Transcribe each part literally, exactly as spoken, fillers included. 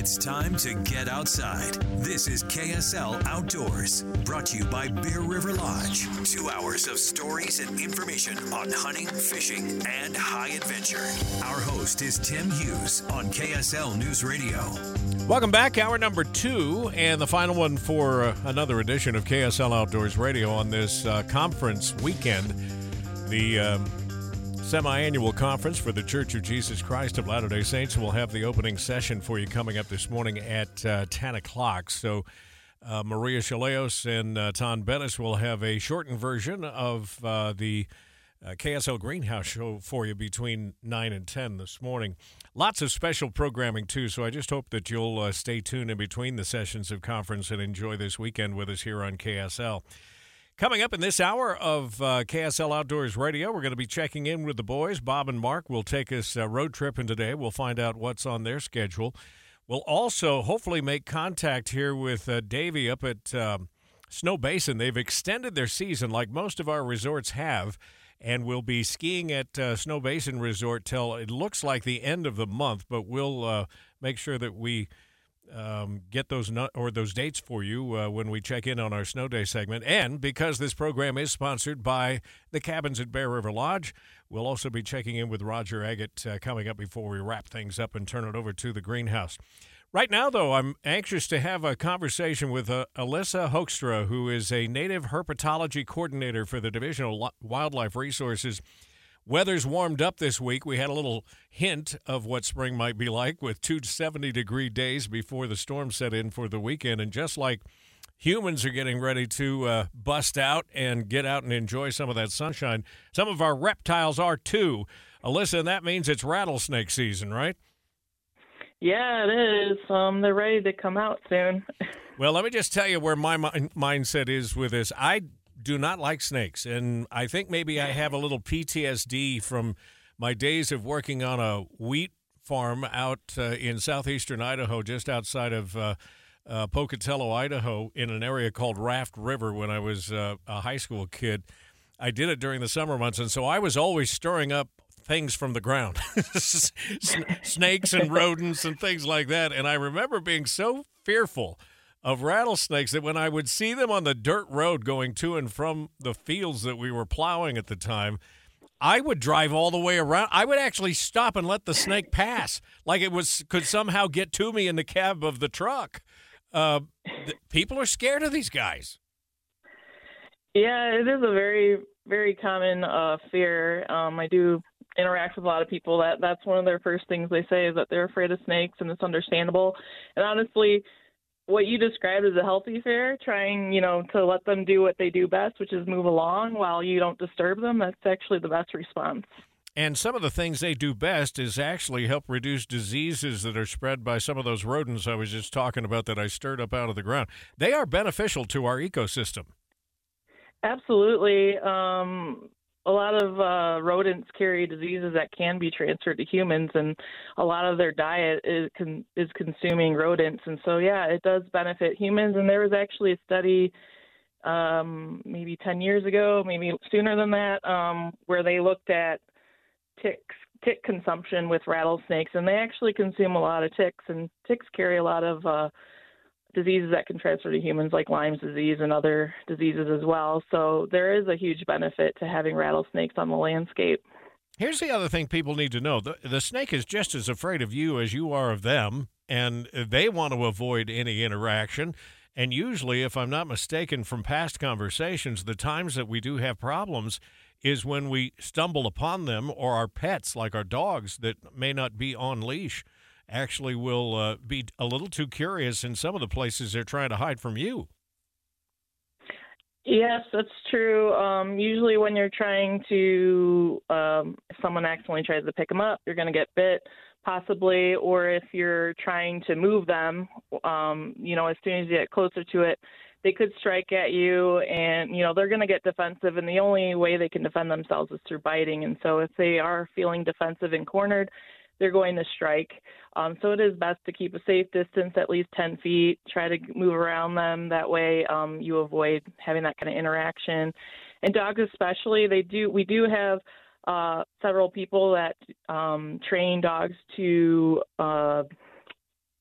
It's time to get outside. This is K S L Outdoors, brought to you by Bear River Lodge. Two hours of stories and information on hunting, fishing, and high adventure. Our host is Tim Hughes on K S L News Radio. Welcome back. Hour number two and the final one for uh, another edition of K S L Outdoors Radio on this uh, conference weekend. The um, semi-annual conference for the Church of Jesus Christ of Latter-day Saints will have the opening session for you coming up this morning at uh, ten o'clock. So uh, Maria Chaleos and uh, Ton Bettis will have a shortened version of uh, the uh, K S L Greenhouse show for you between nine and ten this morning. Lots of special programming, too, so I just hope that you'll uh, stay tuned in between the sessions of conference and enjoy this weekend with us here on K S L. Coming up in this hour of uh, K S L Outdoors Radio, we're going to be checking in with the boys. Bob and Mark will take us uh, road tripping today. We'll find out what's on their schedule. We'll also hopefully make contact here with uh, Davey up at um, Snow Basin. They've extended their season like most of our resorts have, and we'll be skiing at uh, Snow Basin Resort till it looks like the end of the month, but we'll uh, make sure that we Um, get those no- or those dates for you uh, when we check in on our Snow Day segment. And because this program is sponsored by the Cabins at Bear River Lodge, we'll also be checking in with Roger Agate uh, coming up before we wrap things up and turn it over to the greenhouse. Right now, though, I'm anxious to have a conversation with uh, Alyssa Hoekstra, who is a native herpetology coordinator for the Division of Wildlife Resources. Weather's warmed up this week. We had a little hint of what spring might be like with two seventy-degree days before the storm set in for the weekend. And just like humans are getting ready to uh, bust out and get out and enjoy some of that sunshine, some of our reptiles are too. Alyssa, and that means it's rattlesnake season, right? Yeah, it is. Um, they're ready to come out soon. Well, let me just tell you where my mi- mindset is with this. I do not like snakes, and I think maybe I have a little P T S D from my days of working on a wheat farm out uh, in southeastern Idaho, just outside of uh, uh, Pocatello, Idaho, in an area called Raft River when I was uh, a high school kid. I did it during the summer months, and so I was always stirring up things from the ground, snakes and rodents and things like that, and I remember being so fearful of rattlesnakes that when I would see them on the dirt road going to and from the fields that we were plowing at the time, I would drive all the way around. I would actually stop and let the snake pass, like it was could somehow get to me in the cab of the truck. Uh, th- people are scared of these guys. Yeah, it is a very, very common uh, fear. Um, I do interact with a lot of people that that's one of their first things they say is that they're afraid of snakes, and it's understandable. And honestly, what you described as a healthy fear, trying, you know, to let them do what they do best, which is move along while you don't disturb them, that's actually the best response. And some of the things they do best is actually help reduce diseases that are spread by some of those rodents I was just talking about that I stirred up out of the ground. They are beneficial to our ecosystem. Absolutely. Um, a lot of uh, rodents carry diseases that can be transferred to humans, and a lot of their diet is con- is consuming rodents. And so, yeah, it does benefit humans. And there was actually a study um, maybe ten years ago, maybe sooner than that, um, where they looked at ticks, tick consumption with rattlesnakes, and they actually consume a lot of ticks, and ticks carry a lot of uh, diseases that can transfer to humans, like Lyme's disease and other diseases as well. So there is a huge benefit to having rattlesnakes on the landscape. Here's the other thing people need to know. The, the snake is just as afraid of you as you are of them, and they want to avoid any interaction. And usually, if I'm not mistaken from past conversations, the times that we do have problems is when we stumble upon them, or our pets, like our dogs that may not be on leash, actually will uh, be a little too curious in some of the places they're trying to hide from you. Yes, that's true. Um, usually when you're trying to, um, if someone accidentally tries to pick them up, you're going to get bit, possibly, or if you're trying to move them, um, you know, as soon as you get closer to it, they could strike at you, and, you know, they're going to get defensive, and the only way they can defend themselves is through biting. And so if they are feeling defensive and cornered, they're going to strike. Um, so it is best to keep a safe distance, at least ten feet, try to move around them. That way um, you avoid having that kind of interaction. And dogs especially, they do. we do have uh, several people that um, train dogs to uh,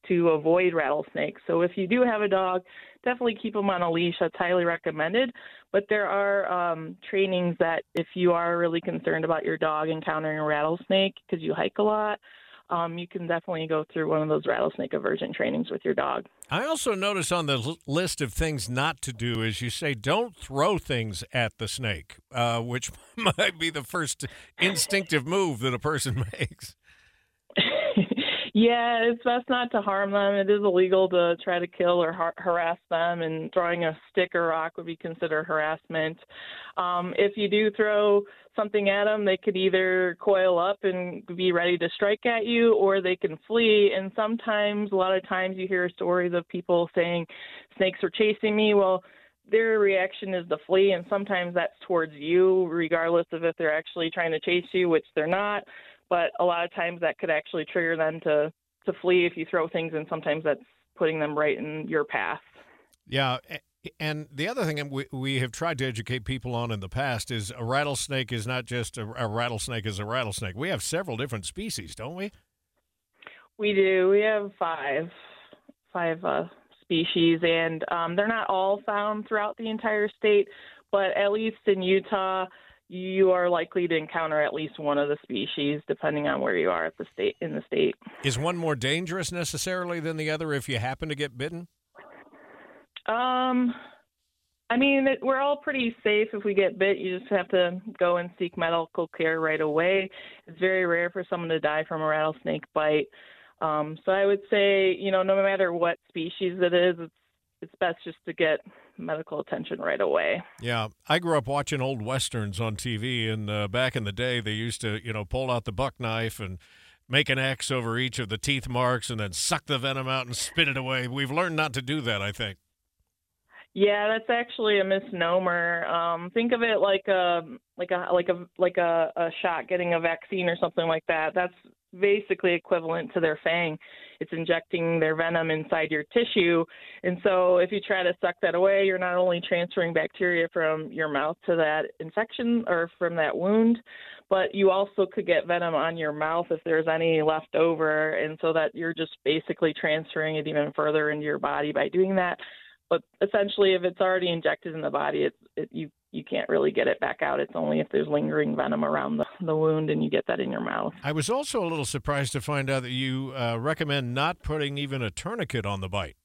to avoid rattlesnakes. So if you do have a dog, definitely keep them on a leash. That's highly recommended. But there are um, trainings that if you are really concerned about your dog encountering a rattlesnake because you hike a lot, um, you can definitely go through one of those rattlesnake aversion trainings with your dog. I also notice on the l- list of things not to do is you say don't throw things at the snake, uh, which might be the first instinctive move that a person makes. Yeah, it's best not to harm them. It is illegal to try to kill or har- harass them, and throwing a stick or rock would be considered harassment. Um, if you do throw something at them, they could either coil up and be ready to strike at you, or they can flee. And sometimes, a lot of times, you hear stories of people saying, snakes are chasing me. Well, their reaction is to flee, and sometimes that's towards you, regardless of if they're actually trying to chase you, which they're not. But a lot of times that could actually trigger them to, to flee if you throw things, and sometimes that's putting them right in your path. Yeah, and the other thing we, we have tried to educate people on in the past is a rattlesnake is not just a, a rattlesnake is a rattlesnake. We have several different species, don't we? We do. We have five, five uh, species, and um, they're not all found throughout the entire state, but at least in Utah, you are likely to encounter at least one of the species, depending on where you are at the state in the state. Is one more dangerous necessarily than the other if you happen to get bitten? Um, I mean, it, we're all pretty safe if we get bit. You just have to go and seek medical care right away. It's very rare for someone to die from a rattlesnake bite. Um, so I would say, you know, no matter what species it is, it's it's best just to get medical attention right away. Yeah, I grew up watching old westerns on T V, and uh, back in the day, they used to, you know, pull out the buck knife and make an X over each of the teeth marks and then suck the venom out and spit it away. We've learned not to do that, I think. Yeah, that's actually a misnomer. Um, think of it like a like a like a like a, a shot getting a vaccine or something like that. That's basically equivalent to their fang. It's injecting their venom inside your tissue. And so if you try to suck that away, you're not only transferring bacteria from your mouth to that infection or from that wound, but you also could get venom on your mouth if there's any left over. And so that you're just basically transferring it even further into your body by doing that. But essentially, if it's already injected in the body, it's, it, you you can't really get it back out. It's only if there's lingering venom around the, the wound and you get that in your mouth. I was also a little surprised to find out that you uh, recommend not putting even a tourniquet on the bite.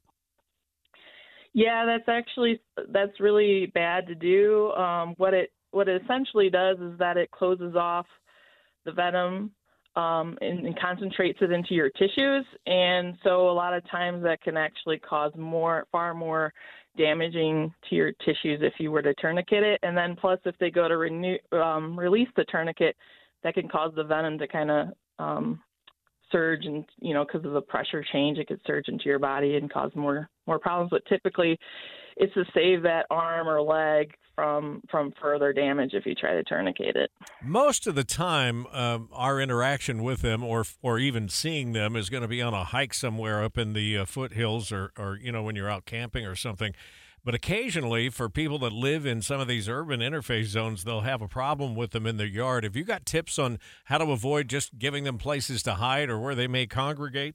Yeah, that's actually that's really bad to do. Um, what it what it essentially does is that it closes off the venom um, and, and concentrates it into your tissues, and so a lot of times that can actually cause more, far more damaging to your tissues if you were to tourniquet it. And then plus, if they go to renew, um, release the tourniquet, that can cause the venom to kind of um, surge, and you know, because of the pressure change, it could surge into your body and cause more more problems. But typically, it's to save that arm or leg from from further damage if you try to tourniquet it. Most of the time, um, our interaction with them, or or even seeing them, is going to be on a hike somewhere up in the uh, foothills, or or you know, when you're out camping or something. But occasionally, for people that live in some of these urban interface zones, they'll have a problem with them in their yard. Have you got tips on how to avoid just giving them places to hide or where they may congregate?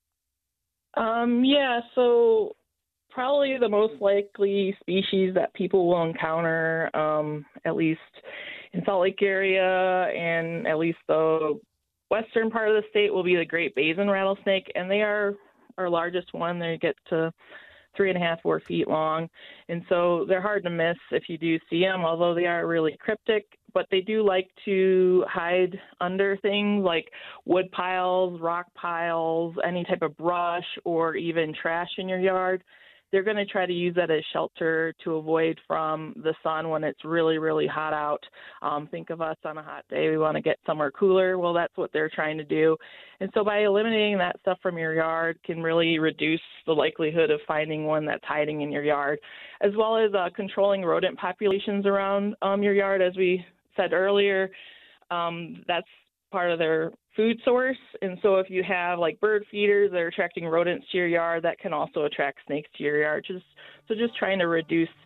Um, yeah, so probably the most likely species that people will encounter, um, at least in Salt Lake area and at least the western part of the state, will be the Great Basin rattlesnake, and they are our largest one. They get to three and a half, four feet long. And so they're hard to miss if you do see them, although they are really cryptic. But they do like to hide under things like wood piles, rock piles, any type of brush, or even trash in your yard. They're going to try to use that as shelter to avoid from the sun when it's really, really hot out. Um, think of us on a hot day. We want to get somewhere cooler. Well, that's what they're trying to do. And so by eliminating that stuff from your yard can really reduce the likelihood of finding one that's hiding in your yard, as well as uh, controlling rodent populations around um, your yard. As we said earlier, um, that's part of their food source. And so if you have like bird feeders that are attracting rodents to your yard, that can also attract snakes to your yard. Just so just trying to reduce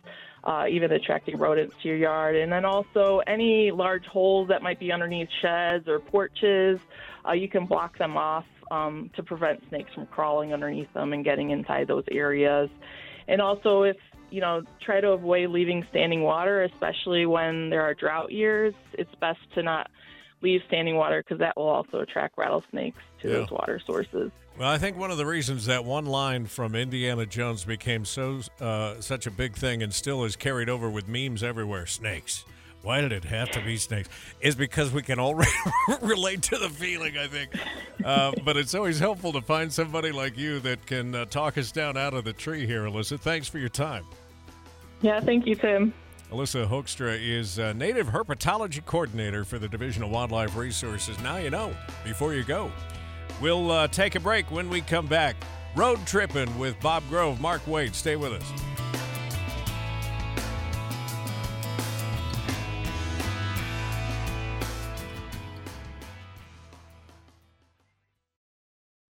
uh, even attracting rodents to your yard. And then also any large holes that might be underneath sheds or porches, uh, you can block them off um, to prevent snakes from crawling underneath them and getting inside those areas. And also, if you know, try to avoid leaving standing water, especially when there are drought years. It's best to not leave standing water because that will also attract rattlesnakes to Yeah. those water sources. Well, I think one of the reasons that one line from Indiana Jones became so uh, such a big thing and still is carried over with memes everywhere, snakes. Why did it have to be snakes? Is because we can all re- relate to the feeling, I think. Uh, but it's always helpful to find somebody like you that can uh, talk us down out of the tree here, Alyssa. Thanks for your time. Yeah, thank you, Tim. Alyssa Hoekstra is uh, Native Herpetology Coordinator for the Division of Wildlife Resources. Now you know, before you go. We'll uh, take a break. When we come back, road tripping with Bob Grove. Mark Wade, stay with us.